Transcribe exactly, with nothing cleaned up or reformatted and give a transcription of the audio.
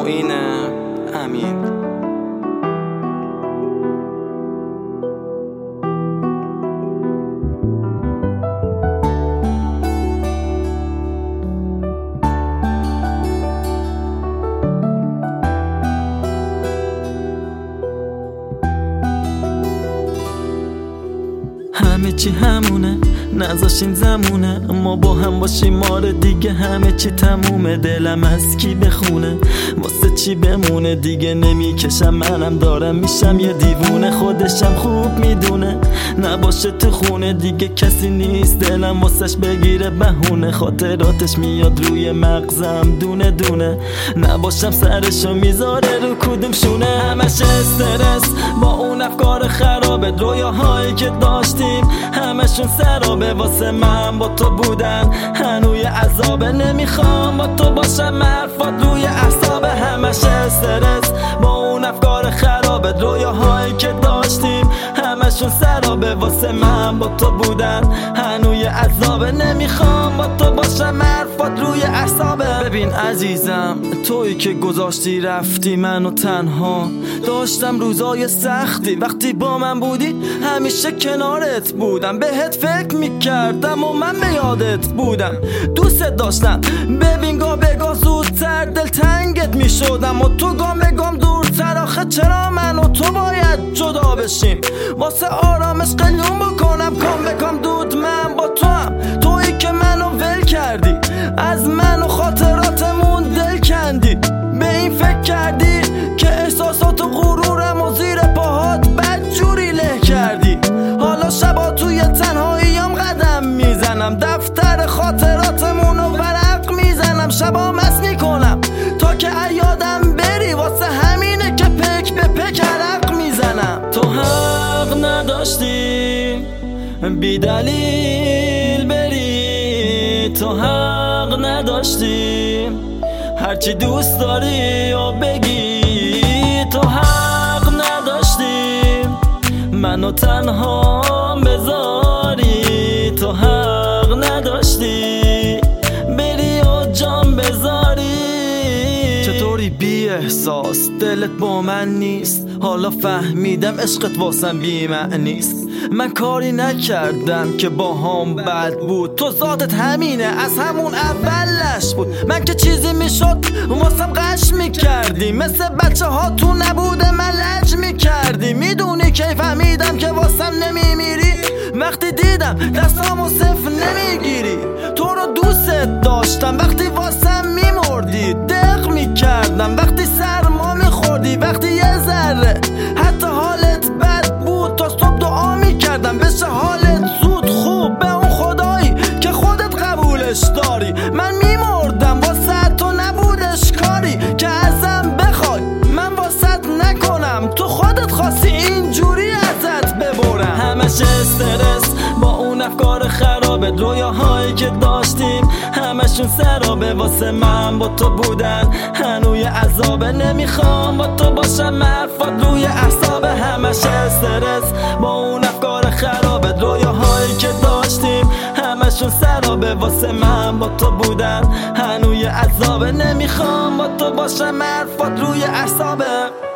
معین امین. همه چی همونه، نذاشین زمونه، ما با هم باشیم ماره دیگه همه چی تمومه. دلم از کی بخونه، واسه چی بمونه، دیگه نمیکشم منم دارم میشم یه دیوونه. خودشم خوب میدونه نباشه تو خونه، دیگه کسی نیست دلم واسش بگیره بهونه. خاطراتش میاد روی مغزم دونه دونه، نباشم سرشو میذاره رو کدوم شونه. همش استرس با اون افکار خرابه، رویاهایی که داشتیم همشون سرابه. واسه من با تو بودن هنوی عذابه، نمیخوام با تو باشم حرفات روی اعصابه. همش استرس با اون افکار خرابه، رویاهایی که داشتیم همشون سرابه. واسه من با تو بودن هنوی عذابه، نمیخوام با تو باشم حرفات روی اعصابه. ببین عزیزم، تویی که گذاشتی رفتی منو تنها، داشتم روزای سختی وقتی با من بودی، همیشه کنارت بودم، بهت فکر میکردم و من به یادت بودم، دوست داشتم. ببین گاه به گاه زودتر دلتنگت میشدم و تو گام به گام دورتر. آخه چرا من و تو باید جدا بشیم، واسه آرامش قلیون بکنم کام به کام دود. من با تو هم، تویی که منو ول کردی، از من و خاطراتمون دل کندی. به این فکر کردی که احساسات و غرورم و زیر پاهات بدجوری له کردی. حالا شبا توی تنهاییم قدم میزنم، دفتر خاطراتمونو ورق میزنم. شبا مست میکنم تا که یادم بری، واسه همینه که پک به پک عرق میزنم. تو حق نداشتی بی دلیل بری، تو حق نداشتی هرچی دوست داری و بگی. تو حق نداشتی منو تنها بذاری، تو حق نداشتی بری و جان بذاری. چطوری بی احساس دلت با من نیست، حالا فهمیدم عشقت واسم بی معنیست. من کاری نکردم که با هم بد بود، تو ذاتت همینه از همون اولش بود. من که چیزی میشد واسم قش میکردی، مثل بچه ها تو نبوده من لج میکردی. میدونی کی فهمیدم که واسم نمیمیری، وقتی دیدم دستامو صفر نمیگیری. تو رو دوستت داشتم وقتی واسم میمردی، دق میکردم وقتی سرما میخوردی. وقتی یه ذره حتی حالت بد بود، تا صبح دعا میکردم بشه حالت زود خوب، به اون خدایی که خودت قبولش داری. من میمردم واسه تو نبودش کاری که ازم بخوای من واسط نکنم، تو خودت خواستی اینجوری ازت ببرم. همش استرس با اون افکار خرابه، رویاهایی که داشتیم همشون سرابه. واسه من با تو بودن هنوی عذابه، نمیخوام با تو باشم حرفات روی اعصابه. همش استرس با اون افکار خرابه، رویاهایی که داشتیم همشون سرابه. واسه من با تو بودن هنوی عذابه، نمیخوام با تو باشم حرفات روی اعصابه.